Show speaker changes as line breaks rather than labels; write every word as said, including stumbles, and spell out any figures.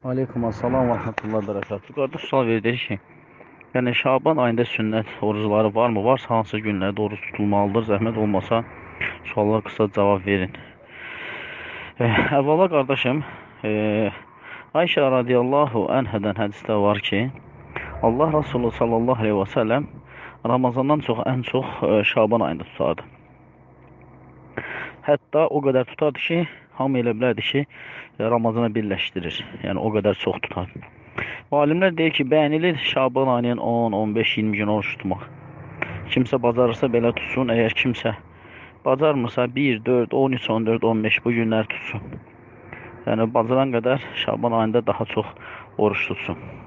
Aleyküm assalam və rəhmətullah bərəkatuhu. Qardaş sual verdik ki, yəni Şaban ayında sünnət orucları varmı? Varsa hansı günlərdə oruc tutulmalıdır? Zəhmət olmasa suallar qısa cavab verin. E, əvvəla qardaşım, e, Ayşə radiyallahu anhadan hədisdə var ki, Allah Resulü sallallahu aleyhi və səlləm Ramazandan çox ən çox e, Şaban ayında tutardı. Hətta o qədər tutardı ki, hamı elə bilərdi ki, Ramazana birləşdirir. Yəni o qədər çox tutar. Alimlər deyir ki, bəyənilir Şaban ayının on, on beş, iyirmi gün oruç tutmaq. Kimsə bacarırsa belə tutsun, əgər kimsə bacarmırsa bir, dörd, on üç, on dörd, on beş bu günlər tutsun. Yəni bacaran qədər Şaban ayında daha çox oruç tutsun.